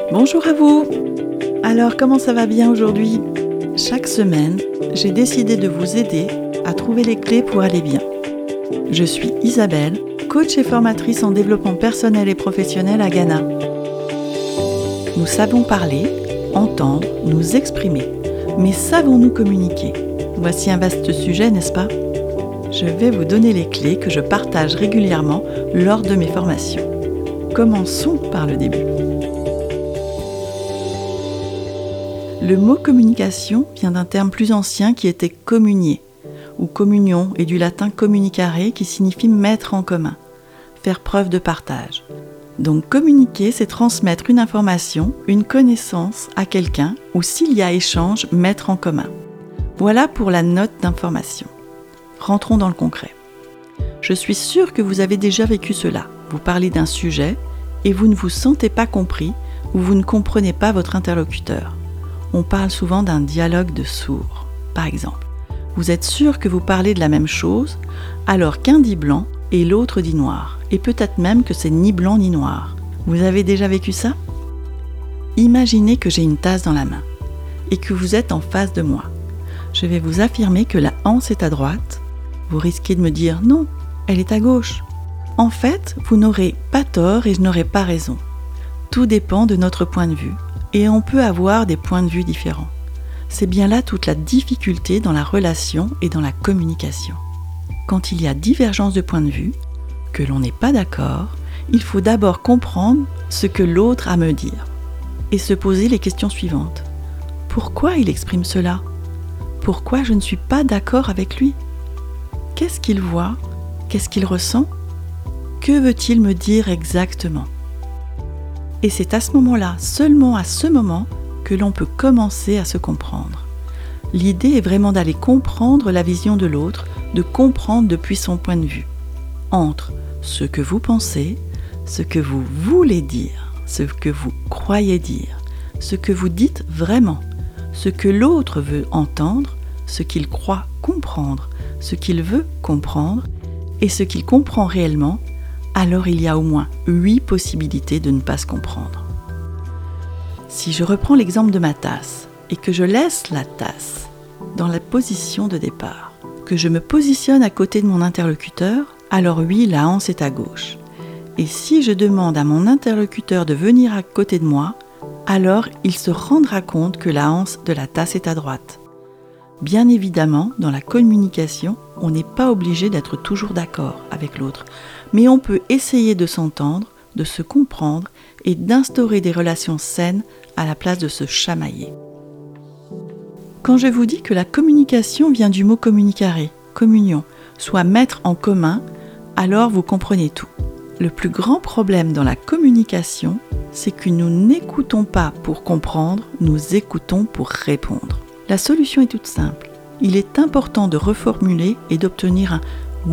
Bonjour à vous. Alors, comment ça va bien aujourd'hui ? Chaque semaine, j'ai décidé de vous aider à trouver les clés pour aller bien. Je suis Isabelle, coach et formatrice en développement personnel et professionnel à Ghana. Nous savons parler, entendre, nous exprimer, mais savons-nous communiquer ? Voici un vaste sujet, n'est-ce pas ? Je vais vous donner les clés que je partage régulièrement lors de mes formations. Commençons par le début. Le mot communication vient d'un terme plus ancien qui était communier, ou communion, et du latin communicare qui signifie mettre en commun, faire preuve de partage. Donc communiquer, c'est transmettre une information, une connaissance à quelqu'un, ou s'il y a échange, mettre en commun. Voilà pour la note d'information. Rentrons dans le concret. Je suis sûre que vous avez déjà vécu cela. Vous parlez d'un sujet et vous ne vous sentez pas compris ou vous ne comprenez pas votre interlocuteur. On parle souvent d'un dialogue de sourds. Par exemple, vous êtes sûr que vous parlez de la même chose alors qu'un dit blanc et l'autre dit noir. Et peut-être même que c'est ni blanc ni noir. Vous avez déjà vécu ça ? Imaginez que j'ai une tasse dans la main et que vous êtes en face de moi. Je vais vous affirmer que la anse est à droite. Vous risquez de me dire « Non, elle est à gauche ». En fait, vous n'aurez pas tort et je n'aurai pas raison. Tout dépend de notre point de vue. Et on peut avoir des points de vue différents. C'est bien là toute la difficulté dans la relation et dans la communication. Quand il y a divergence de point de vue, que l'on n'est pas d'accord, il faut d'abord comprendre ce que l'autre a à me dire et se poser les questions suivantes. Pourquoi il exprime cela ? Pourquoi je ne suis pas d'accord avec lui ? Qu'est-ce qu'il voit ? Qu'est-ce qu'il ressent ? Que veut-il me dire exactement ? Et c'est à ce moment-là, seulement à ce moment, que l'on peut commencer à se comprendre. L'idée est vraiment d'aller comprendre la vision de l'autre, de comprendre depuis son point de vue. Entre ce que vous pensez, ce que vous voulez dire, ce que vous croyez dire, ce que vous dites vraiment, ce que l'autre veut entendre, ce qu'il croit comprendre, ce qu'il veut comprendre et ce qu'il comprend réellement, alors il y a au moins 8 possibilités de ne pas se comprendre. Si je reprends l'exemple de ma tasse et que je laisse la tasse dans la position de départ, que je me positionne à côté de mon interlocuteur, alors oui, la anse est à gauche. Et si je demande à mon interlocuteur de venir à côté de moi, alors il se rendra compte que la anse de la tasse est à droite. Bien évidemment, dans la communication, on n'est pas obligé d'être toujours d'accord avec l'autre, mais on peut essayer de s'entendre, de se comprendre et d'instaurer des relations saines à la place de se chamailler. Quand je vous dis que la communication vient du mot communicare, communion, soit mettre en commun, alors vous comprenez tout. Le plus grand problème dans la communication, c'est que nous n'écoutons pas pour comprendre, nous écoutons pour répondre. La solution est toute simple. Il est important de reformuler et d'obtenir un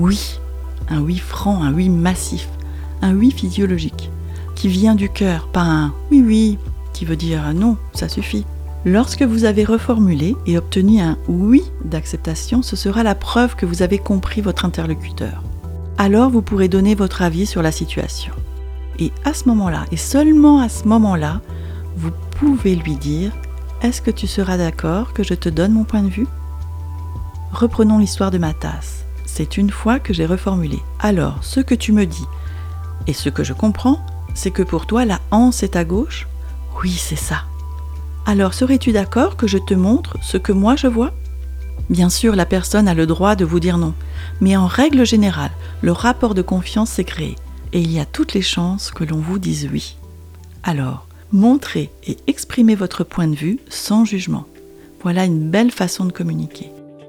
oui franc, un oui massif, un oui physiologique, qui vient du cœur, pas un oui, qui veut dire non, ça suffit. Lorsque vous avez reformulé et obtenu un oui d'acceptation, ce sera la preuve que vous avez compris votre interlocuteur. Alors vous pourrez donner votre avis sur la situation. Et à ce moment-là, et seulement à ce moment-là, vous pouvez lui dire « Est-ce que tu seras d'accord que je te donne mon point de vue ?» Reprenons l'histoire de ma tasse. C'est une fois que j'ai reformulé. Alors, ce que tu me dis et ce que je comprends, c'est que pour toi, la anse est à gauche ? Oui, c'est ça. Alors, serais-tu d'accord que je te montre ce que moi je vois ? Bien sûr, la personne a le droit de vous dire non. Mais en règle générale, le rapport de confiance s'est créé et il y a toutes les chances que l'on vous dise oui. Alors, montrez et exprimez votre point de vue sans jugement. Voilà une belle façon de communiquer.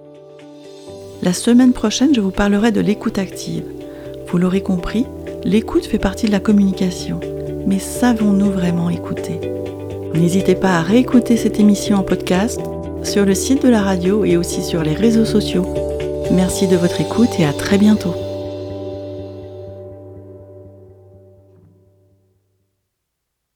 La semaine prochaine, je vous parlerai de l'écoute active. Vous l'aurez compris, l'écoute fait partie de la communication. Mais savons-nous vraiment écouter ? N'hésitez pas à réécouter cette émission en podcast sur le site de la radio et aussi sur les réseaux sociaux. Merci de votre écoute et à très bientôt.